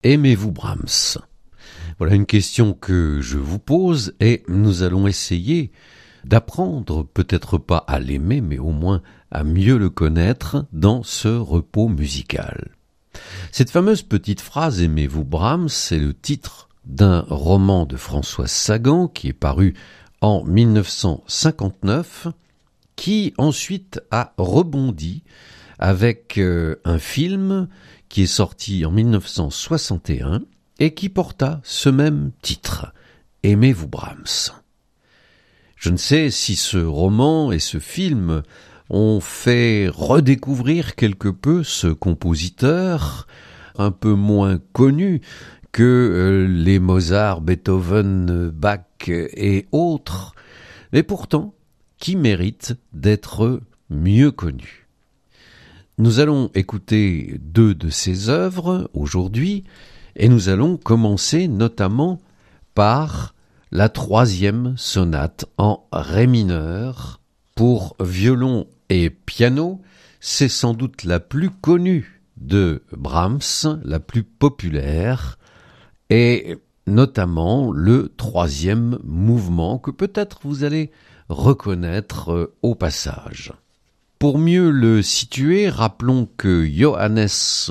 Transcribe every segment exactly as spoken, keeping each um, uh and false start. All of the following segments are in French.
Aimez-vous Brahms? Voilà une question que je vous pose et nous allons essayer d'apprendre, peut-être pas à l'aimer, mais au moins à mieux le connaître dans ce repos musical. Cette fameuse petite phrase « Aimez-vous Brahms » c'est le titre d'un roman de François Sagan qui est paru en mille neuf cent cinquante-neuf, qui ensuite a rebondi avec euh, un film qui est sorti en mille neuf cent soixante et un et qui porta ce même titre, « Aimez-vous Brahms ». Je ne sais si ce roman et ce film ont fait redécouvrir quelque peu ce compositeur, un peu moins connu que euh, les Mozart, Beethoven, Bach et autres, mais pourtant qui mérite d'être mieux connu. Nous allons écouter deux de ses œuvres aujourd'hui et nous allons commencer notamment par la troisième sonate en ré mineur pour violon et piano. C'est sans doute la plus connue de Brahms, la plus populaire, et notamment le troisième mouvement que peut-être vous allez reconnaître au passage. Pour mieux le situer, rappelons que Johannes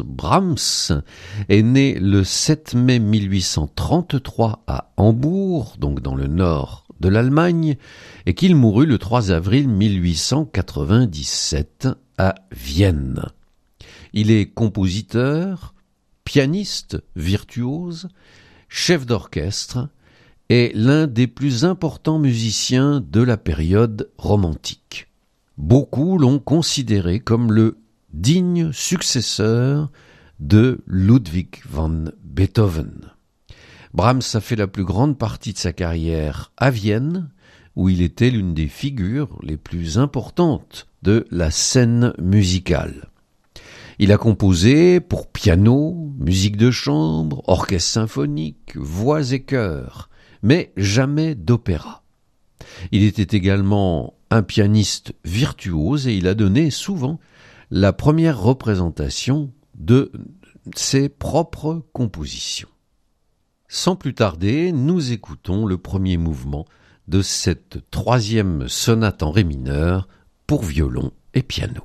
Brahms est né le sept mai mille huit cent trente-trois à Hambourg, donc dans le nord de l'Allemagne, et qu'il mourut le trois avril mille huit cent quatre-vingt-dix-sept à Vienne. Il est compositeur, pianiste virtuose, chef d'orchestre et l'un des plus importants musiciens de la période romantique. Beaucoup l'ont considéré comme le digne successeur de Ludwig van Beethoven. Brahms a fait la plus grande partie de sa carrière à Vienne, où il était l'une des figures les plus importantes de la scène musicale. Il a composé pour piano, musique de chambre, orchestre symphonique, voix et chœurs, mais jamais d'opéra. Il était également un pianiste virtuose et il a donné souvent la première représentation de ses propres compositions. Sans plus tarder, nous écoutons le premier mouvement de cette troisième sonate en ré mineur pour violon et piano.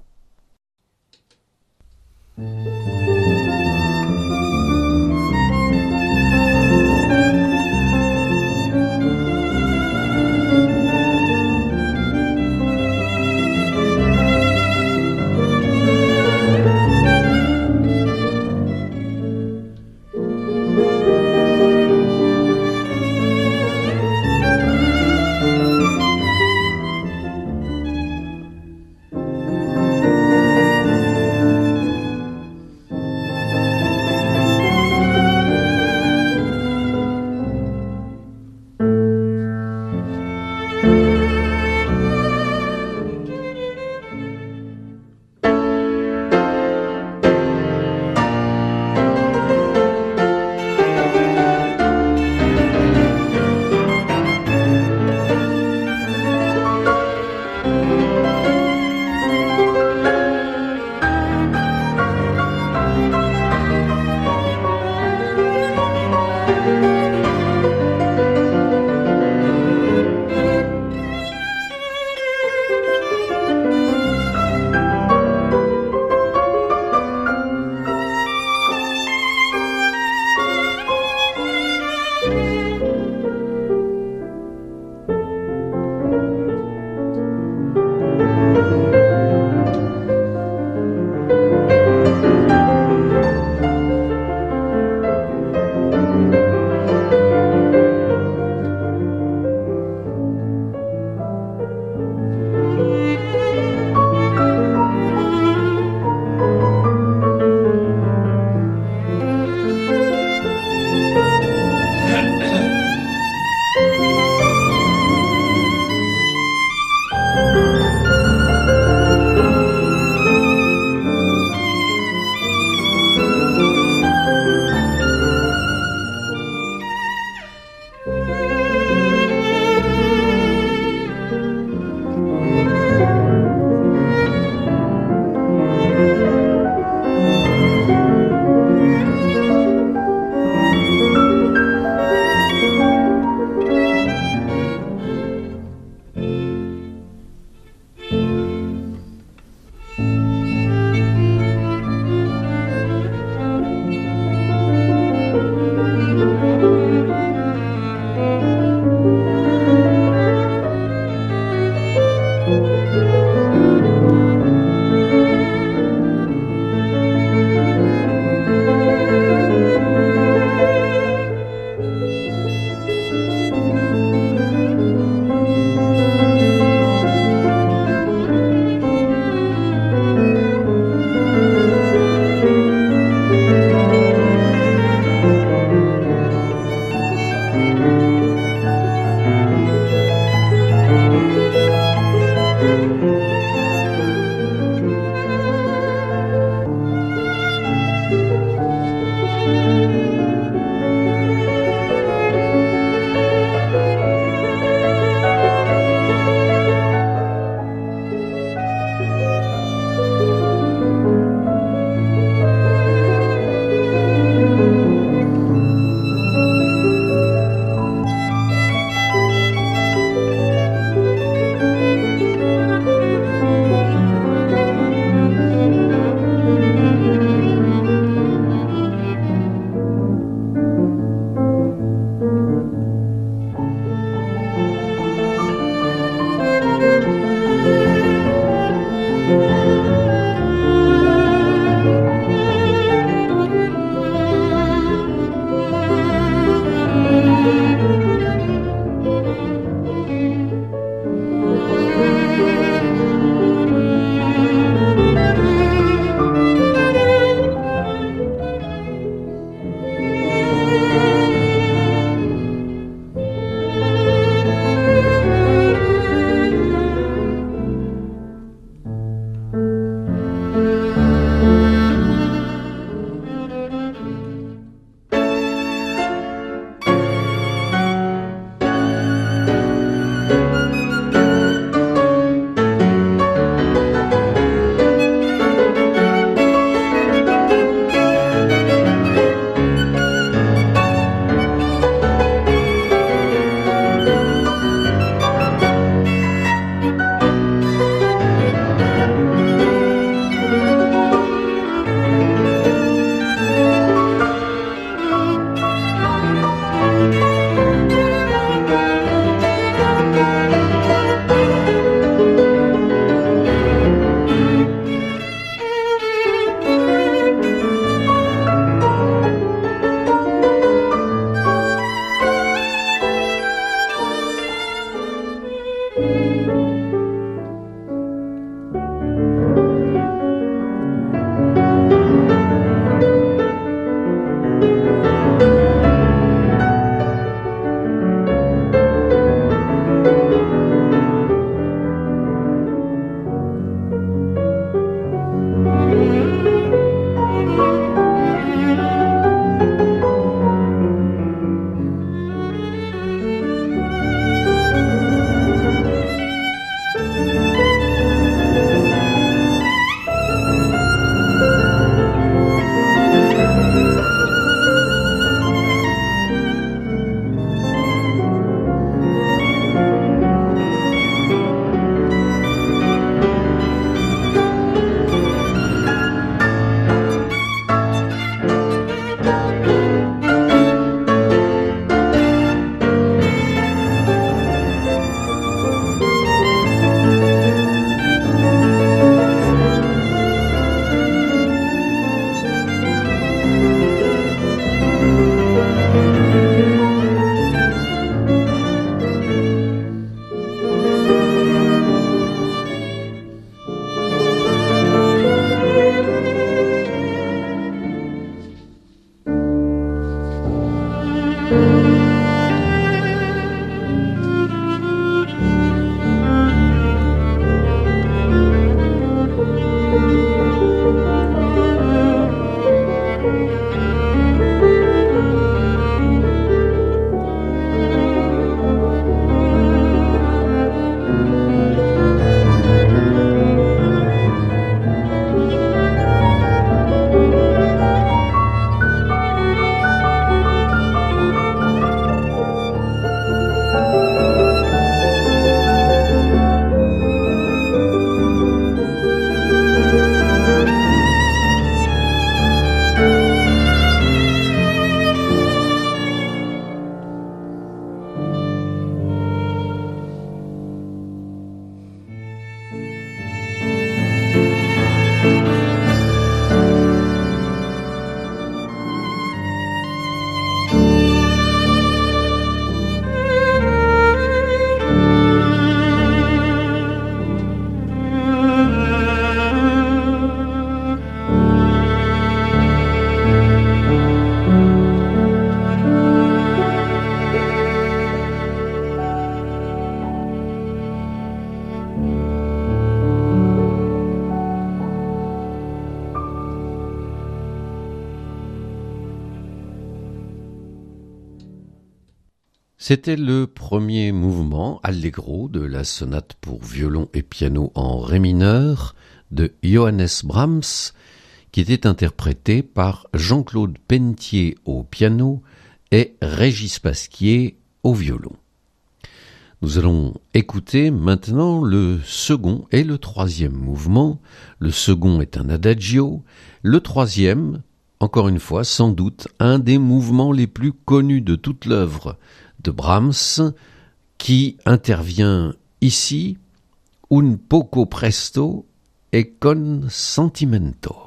C'était le premier mouvement allegro de la sonate pour violon et piano en ré mineur de Johannes Brahms, qui était interprété par Jean-Claude Pennetier au piano et Régis Pasquier au violon. Nous allons écouter maintenant le second et le troisième mouvement. Le second est un adagio, le troisième, encore une fois, sans doute un des mouvements les plus connus de toute l'œuvre de Brahms, qui intervient ici, un poco presto e con sentimento.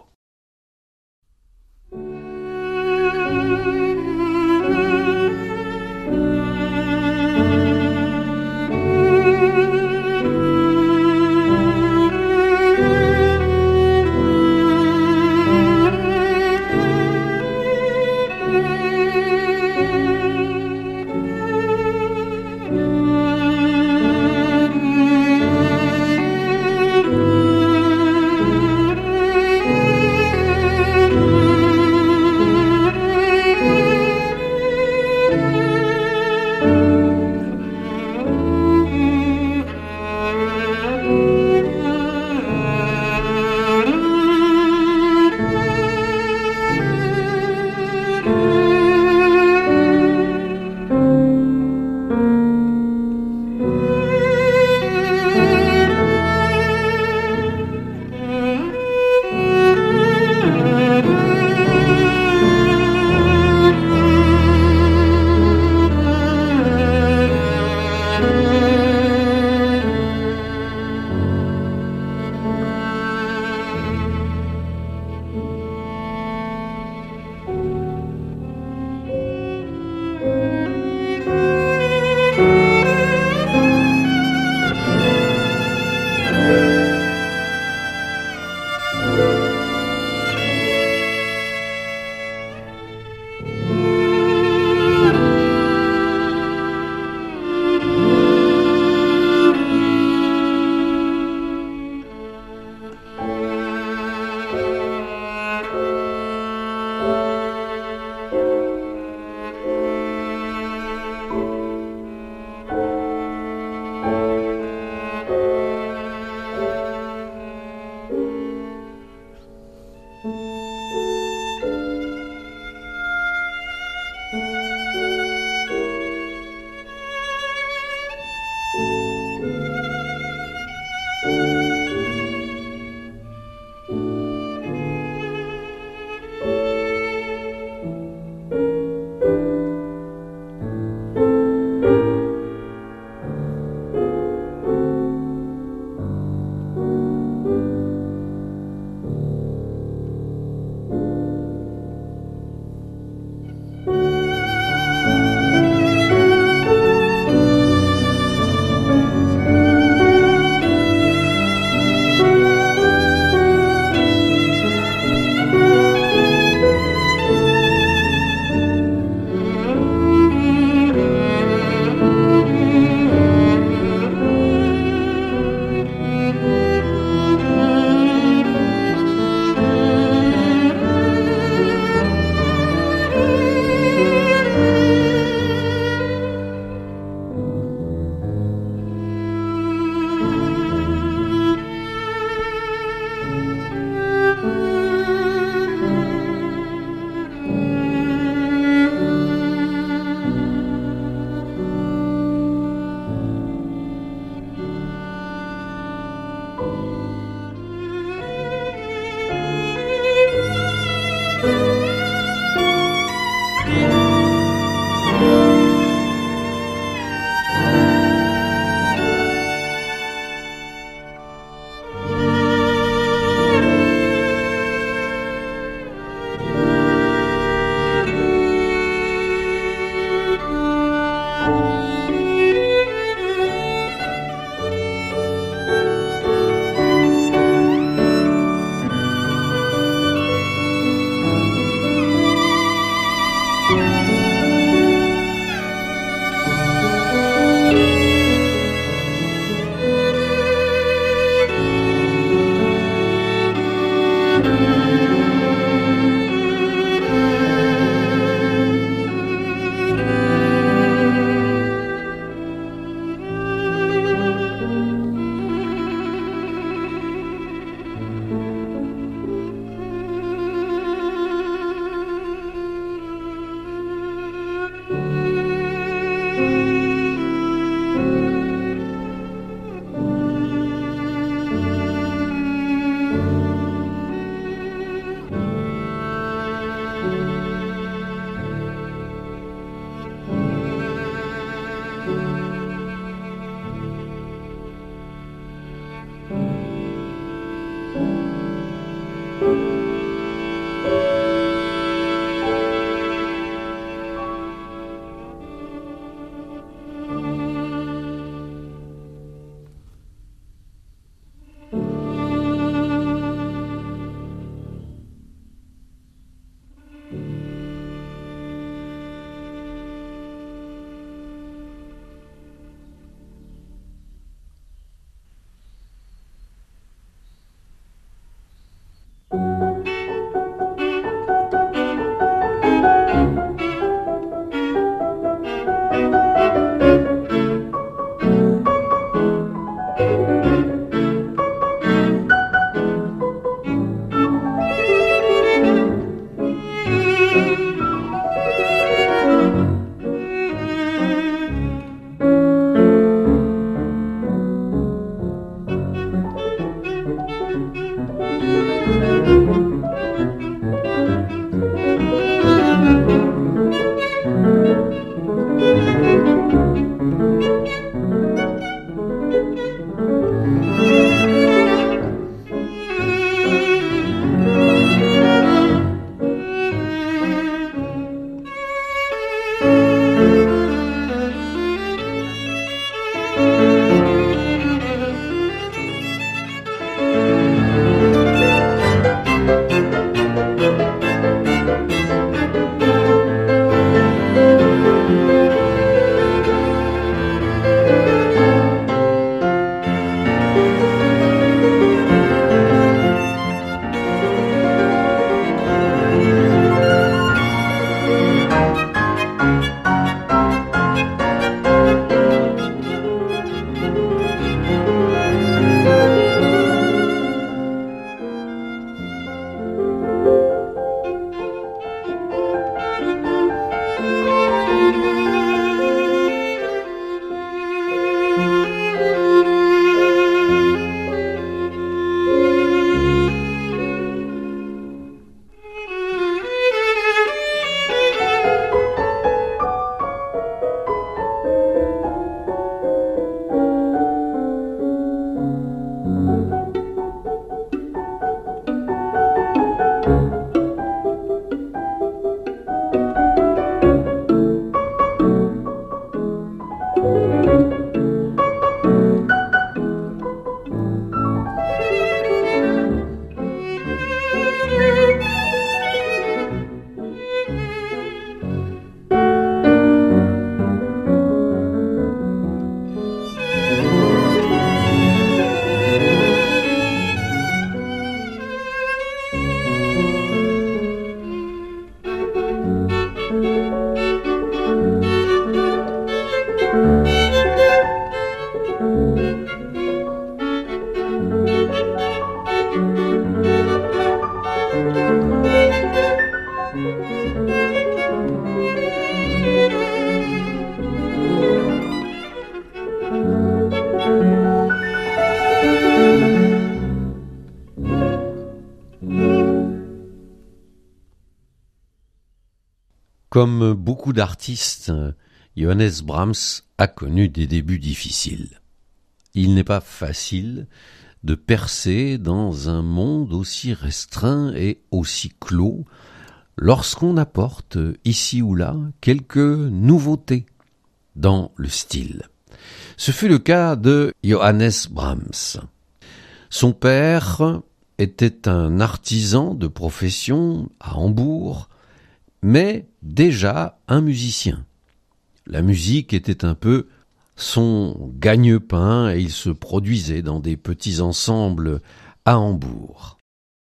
Comme beaucoup d'artistes, Johannes Brahms a connu des débuts difficiles. Il n'est pas facile de percer dans un monde aussi restreint et aussi clos lorsqu'on apporte ici ou là quelques nouveautés dans le style. Ce fut le cas de Johannes Brahms. Son père était un artisan de profession à Hambourg, mais déjà un musicien. La musique était un peu son gagne-pain et il se produisait dans des petits ensembles à Hambourg.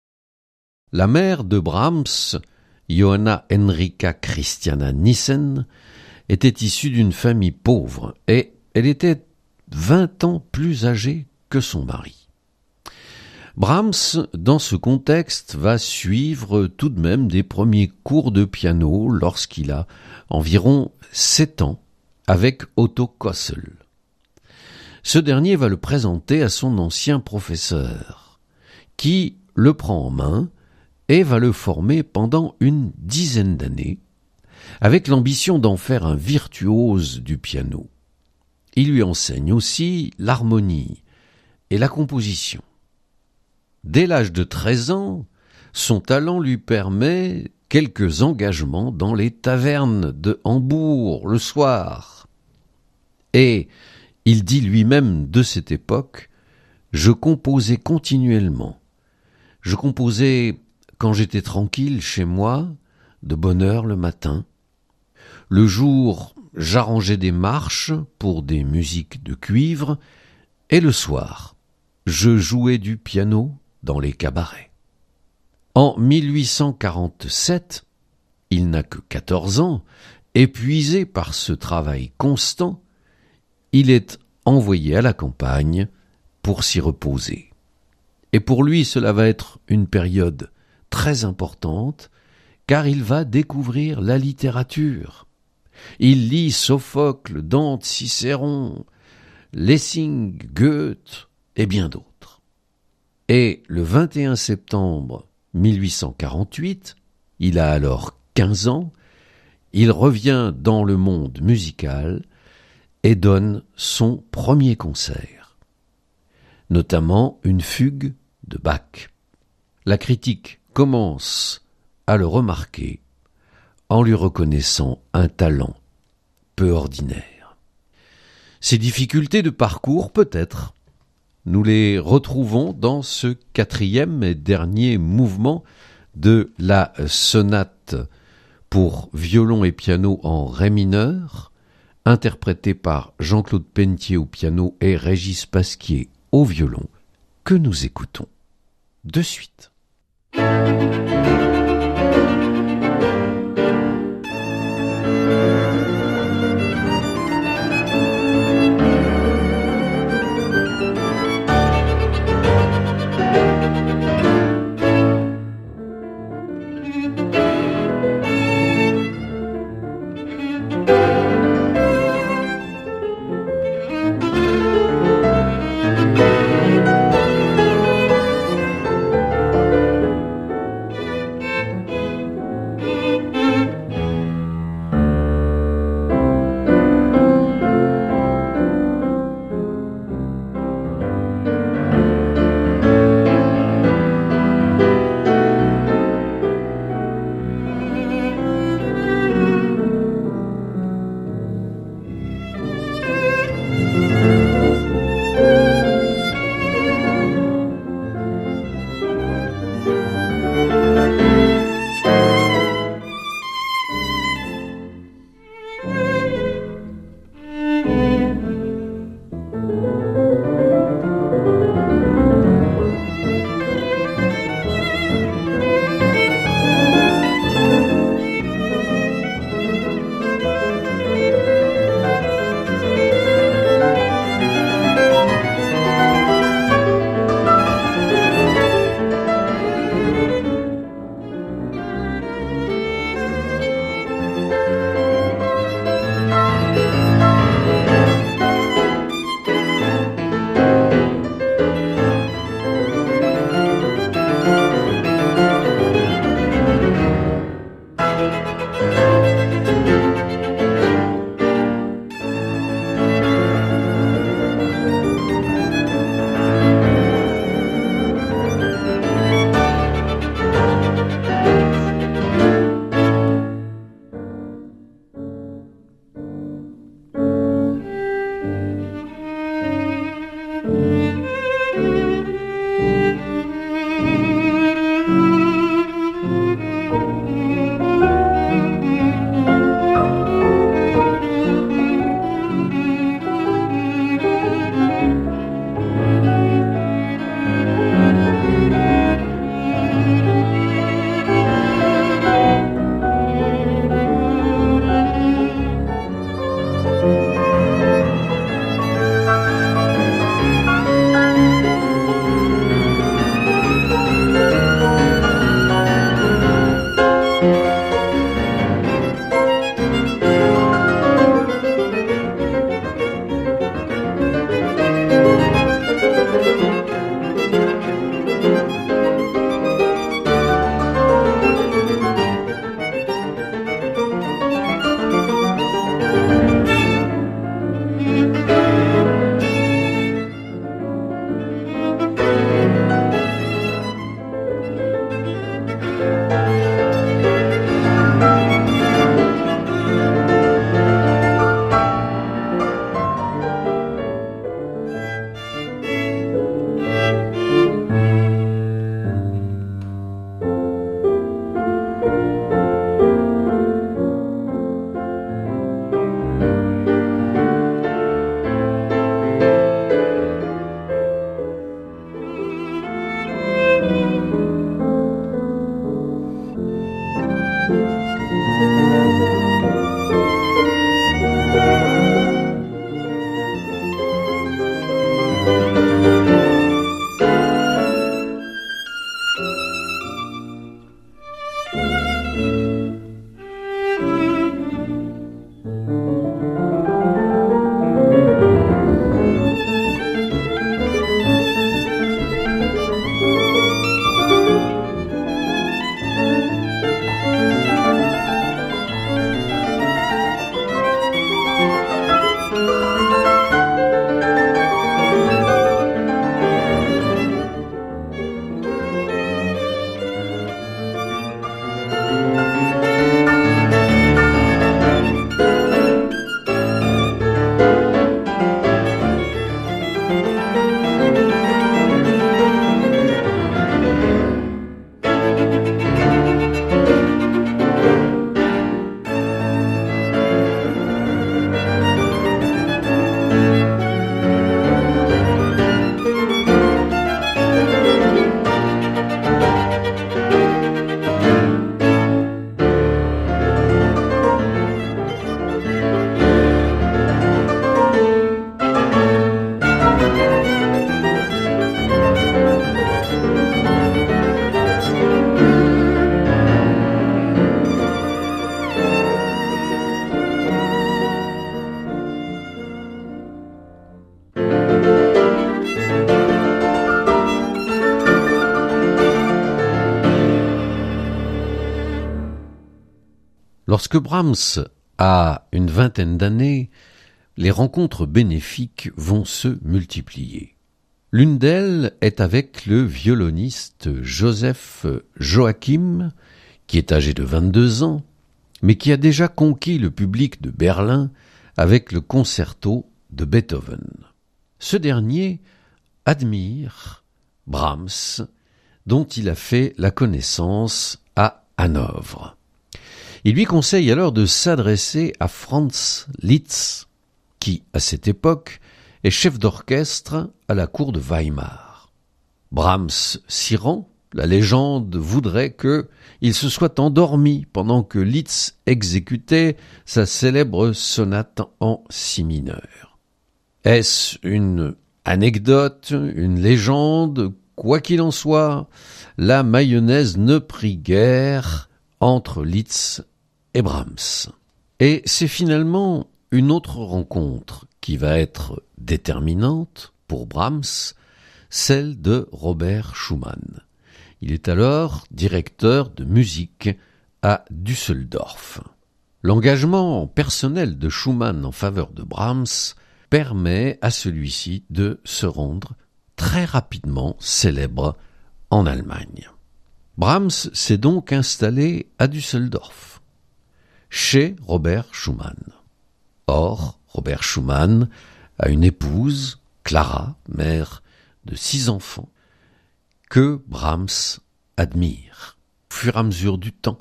La mère de Brahms, Johanna Henrika Christiana Nissen, était issue d'une famille pauvre et elle était vingt ans plus âgée que son mari. Brahms, dans ce contexte, va suivre tout de même des premiers cours de piano lorsqu'il a environ sept ans avec Otto Kossel. Ce dernier va le présenter à son ancien professeur, qui le prend en main et va le former pendant une dizaine d'années, avec l'ambition d'en faire un virtuose du piano. Il lui enseigne aussi l'harmonie et la composition. Dès l'âge de treize ans, son talent lui permet quelques engagements dans les tavernes de Hambourg le soir. Et il dit lui-même de cette époque « Je composais continuellement. Je composais quand j'étais tranquille chez moi, de bonne heure le matin. Le jour, j'arrangeais des marches pour des musiques de cuivre, et le soir, je jouais du piano dans les cabarets. » En mille huit cent quarante-sept, il n'a que quatorze ans, épuisé par ce travail constant, il est envoyé à la campagne pour s'y reposer. Et pour lui, cela va être une période très importante, car il va découvrir la littérature. Il lit Sophocle, Dante, Cicéron, Lessing, Goethe et bien d'autres. Et le vingt et un septembre mille huit cent quarante-huit, il a alors quinze ans, il revient dans le monde musical et donne son premier concert, notamment une fugue de Bach. La critique commence à le remarquer en lui reconnaissant un talent peu ordinaire. Ses difficultés de parcours, peut-être, nous les retrouvons dans ce quatrième et dernier mouvement de la sonate pour violon et piano en ré mineur, interprété par Jean-Claude Pentier au piano et Régis Pasquier au violon, que nous écoutons de suite. Lorsque Brahms a une vingtaine d'années, les rencontres bénéfiques vont se multiplier. L'une d'elles est avec le violoniste Joseph Joachim, qui est âgé de vingt-deux ans, mais qui a déjà conquis le public de Berlin avec le concerto de Beethoven. Ce dernier admire Brahms, dont il a fait la connaissance à Hanovre. Il lui conseille alors de s'adresser à Franz Liszt, qui, à cette époque, est chef d'orchestre à la cour de Weimar. Brahms s'y rend. La légende voudrait que il se soit endormi pendant que Liszt exécutait sa célèbre sonate en si mineur. Est-ce une anecdote, une légende? Quoi qu'il en soit, la mayonnaise ne prit guère entre Liszt et Brahms. Et c'est finalement une autre rencontre qui va être déterminante pour Brahms, celle de Robert Schumann. Il est alors directeur de musique à Düsseldorf. L'engagement personnel de Schumann en faveur de Brahms permet à celui-ci de se rendre très rapidement célèbre en Allemagne. Brahms s'est donc installé à Düsseldorf, chez Robert Schumann. Or, Robert Schumann a une épouse, Clara, mère de six enfants, que Brahms admire. Au fur et à mesure du temps,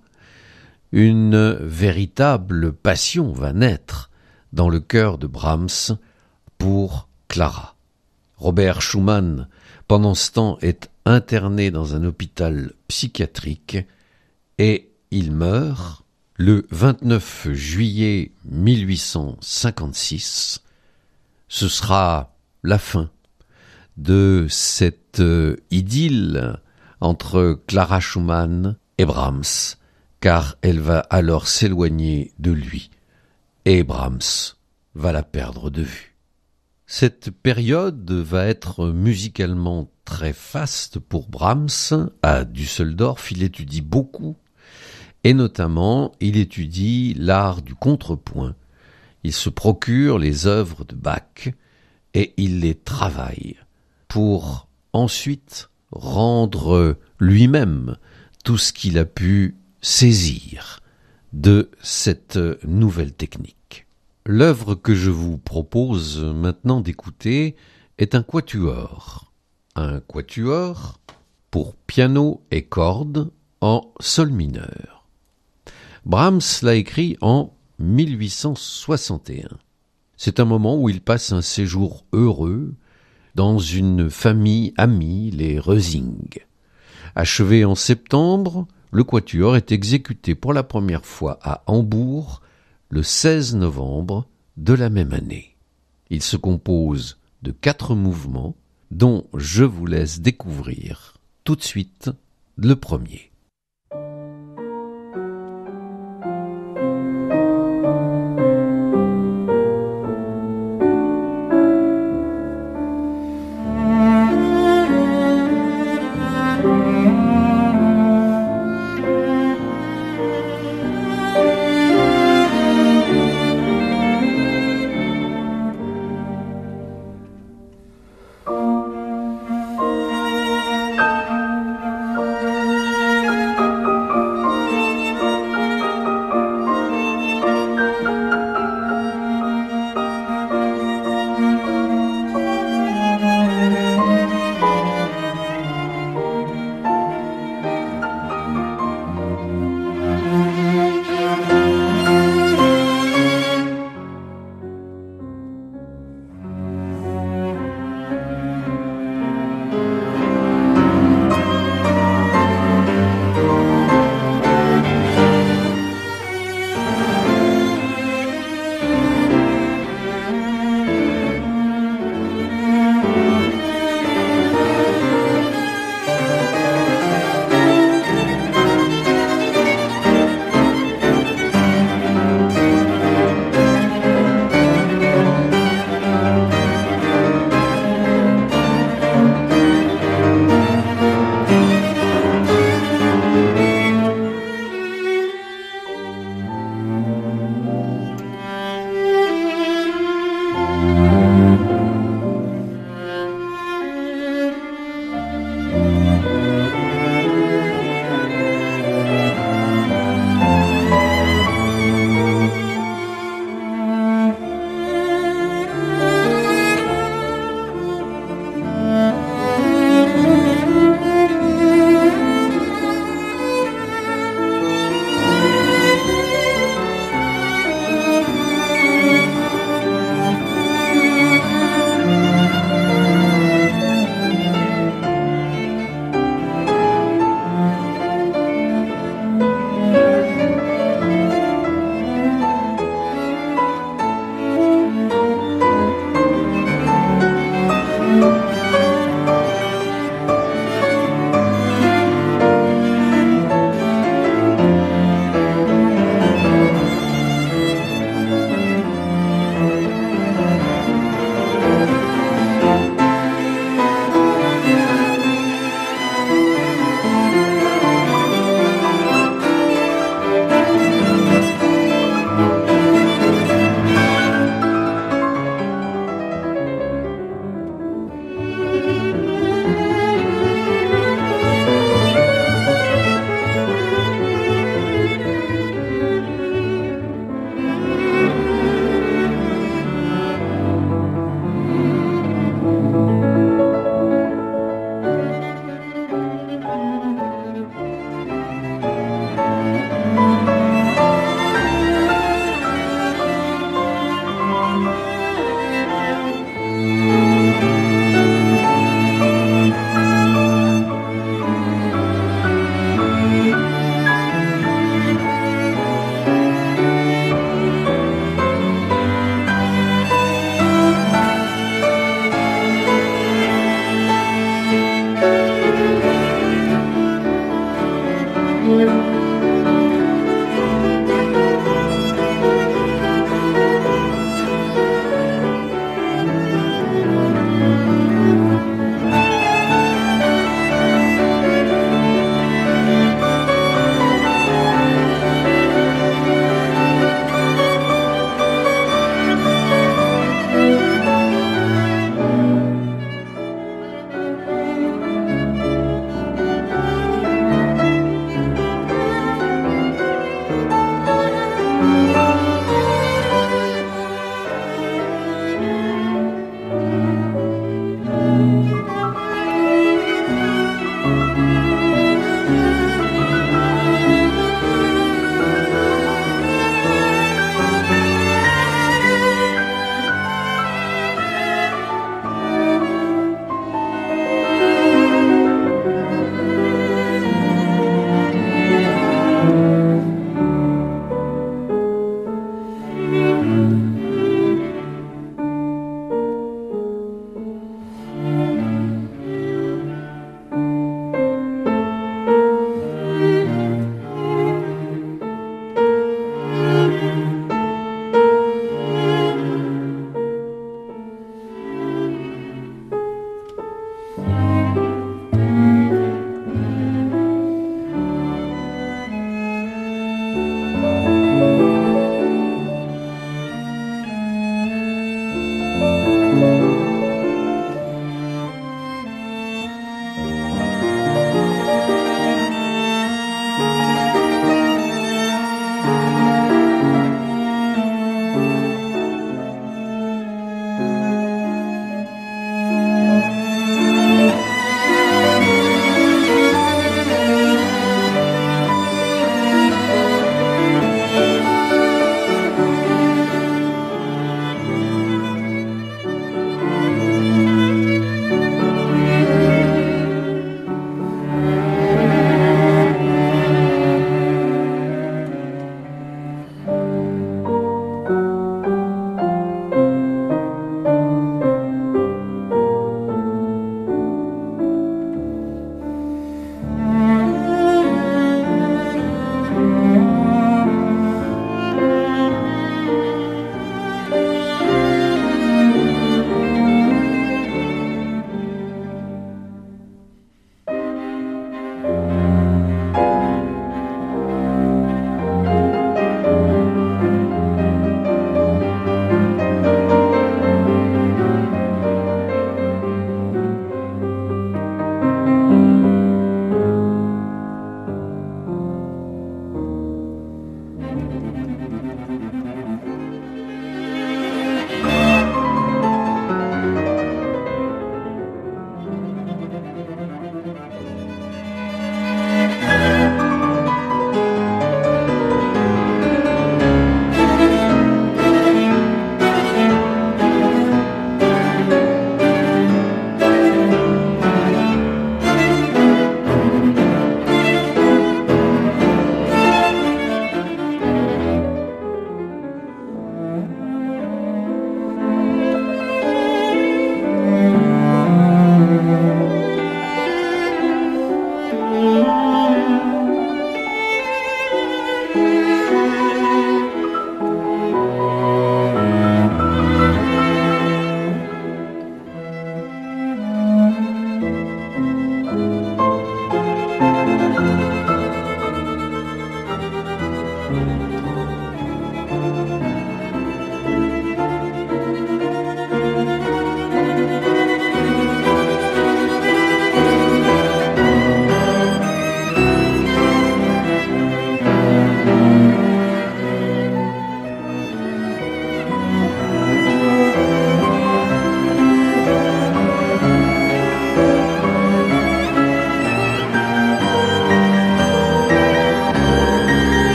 une véritable passion va naître dans le cœur de Brahms pour Clara. Robert Schumann, pendant ce temps, est interné dans un hôpital psychiatrique et il meurt le vingt-neuf juillet mille huit cent cinquante-six. Ce sera la fin de cette euh, idylle entre Clara Schumann et Brahms, car elle va alors s'éloigner de lui, et Brahms va la perdre de vue. Cette période va être musicalement très faste pour Brahms. À Düsseldorf, il étudie beaucoup, et notamment, il étudie l'art du contrepoint. Il se procure les œuvres de Bach, et il les travaille pour ensuite rendre lui-même tout ce qu'il a pu saisir de cette nouvelle technique. L'œuvre que je vous propose maintenant d'écouter est un quatuor. Un quatuor pour piano et cordes en sol mineur. Brahms l'a écrit en mille huit cent soixante et un. C'est un moment où il passe un séjour heureux dans une famille amie, les Rösing. Achevé en septembre, le quatuor est exécuté pour la première fois à Hambourg le seize novembre de la même année. Il se compose de quatre mouvements dont je vous laisse découvrir tout de suite le premier.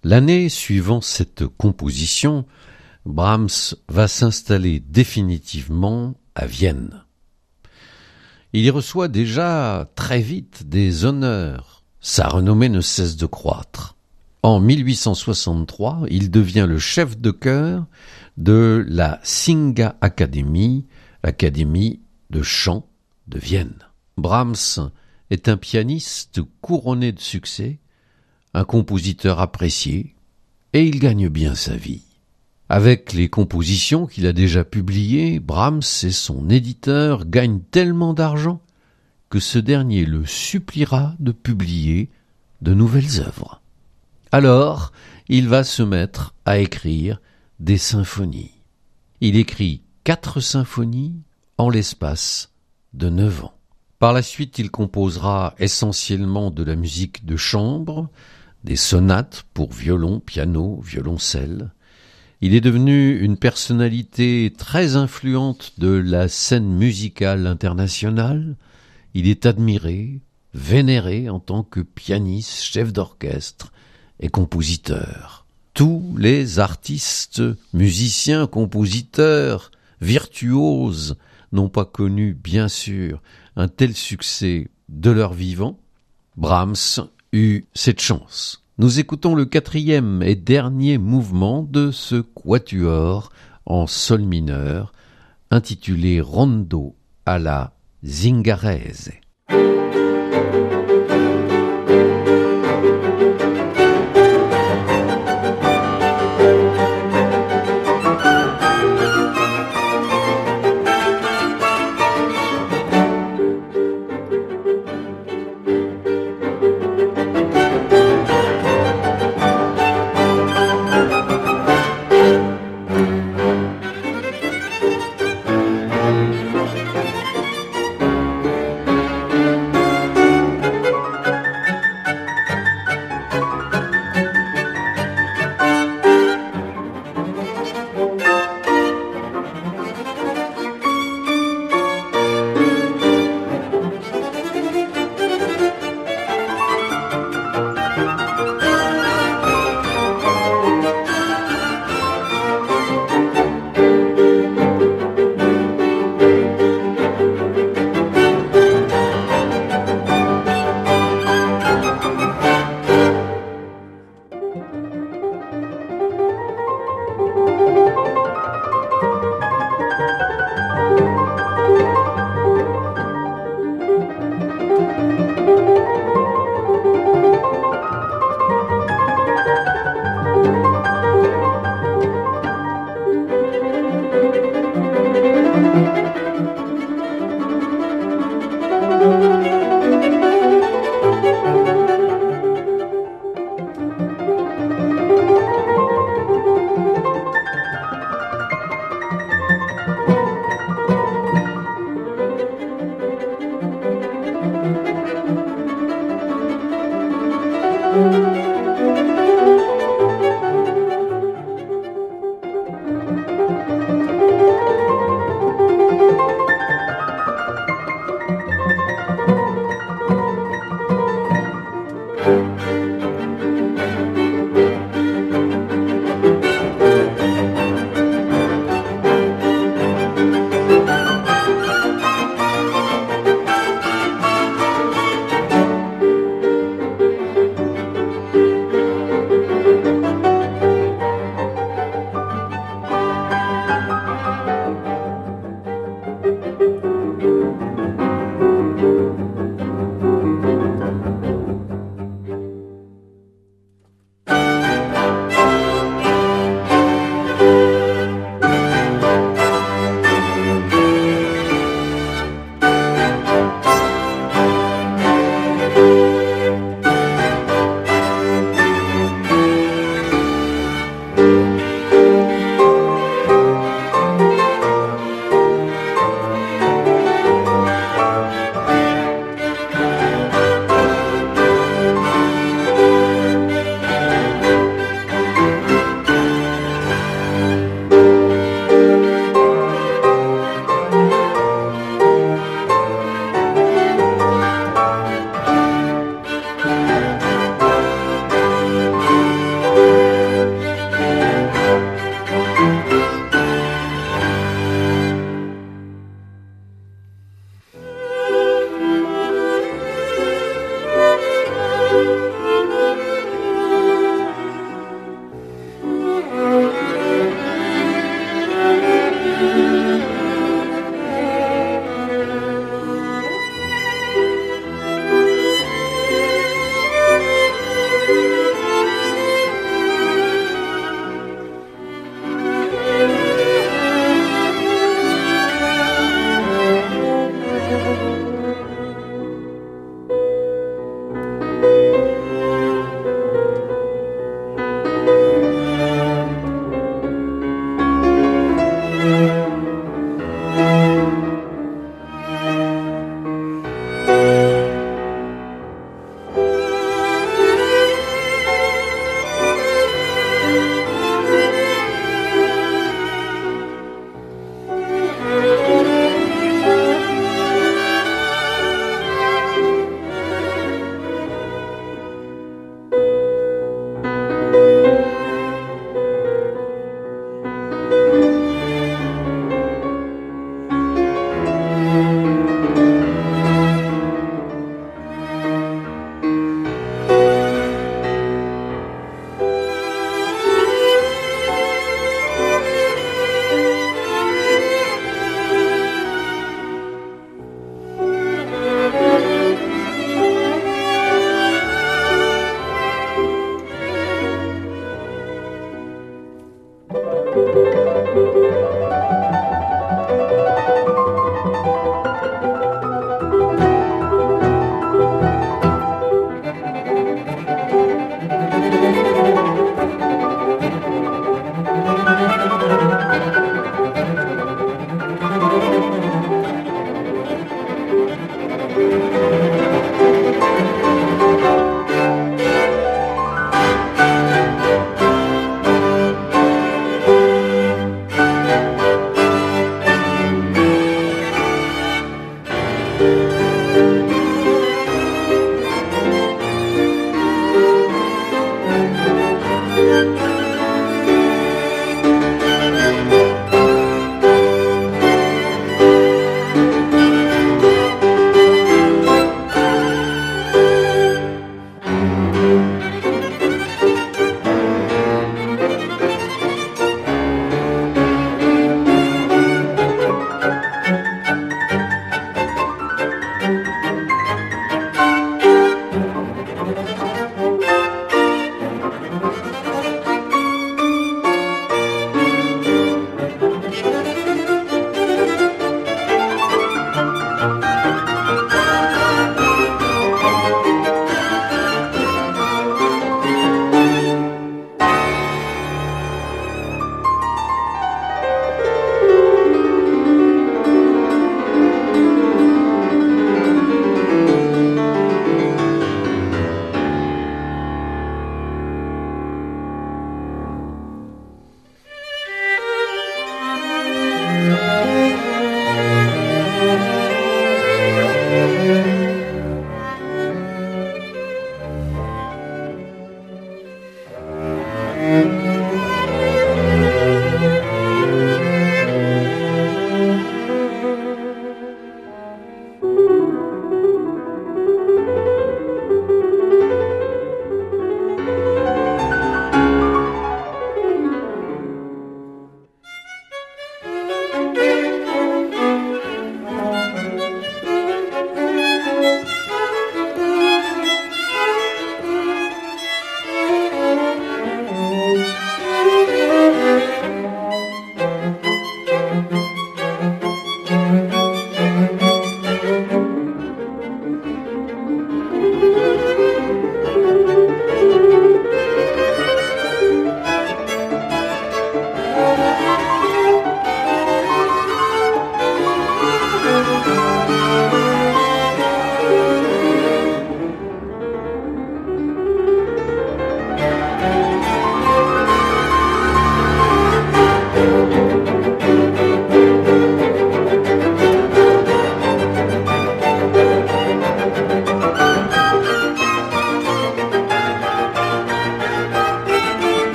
L'année suivant cette composition, Brahms va s'installer définitivement à Vienne. Il y reçoit déjà très vite des honneurs. Sa renommée ne cesse de croître. En mille huit cent soixante-trois, il devient le chef de chœur de la Singa Academy, l'académie de chant de Vienne. Brahms est un pianiste couronné de succès, un compositeur apprécié, et il gagne bien sa vie. Avec les compositions qu'il a déjà publiées, Brahms et son éditeur gagnent tellement d'argent que ce dernier le suppliera de publier de nouvelles œuvres. Alors, il va se mettre à écrire des symphonies. Il écrit quatre symphonies en l'espace de neuf ans. Par la suite, il composera essentiellement de la musique de chambre, des sonates pour violon, piano, violoncelle. Il est devenu une personnalité très influente de la scène musicale internationale. Il est admiré, vénéré en tant que pianiste, chef d'orchestre et compositeur. Tous les artistes, musiciens, compositeurs, virtuoses n'ont pas connu, bien sûr, un tel succès de leur vivant. Brahms eut cette chance. Nous écoutons le quatrième et dernier mouvement de ce quatuor en sol mineur, intitulé Rondo alla Zingarese.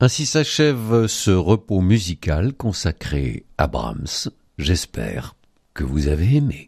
Ainsi s'achève ce repos musical consacré à Brahms. J'espère que vous avez aimé.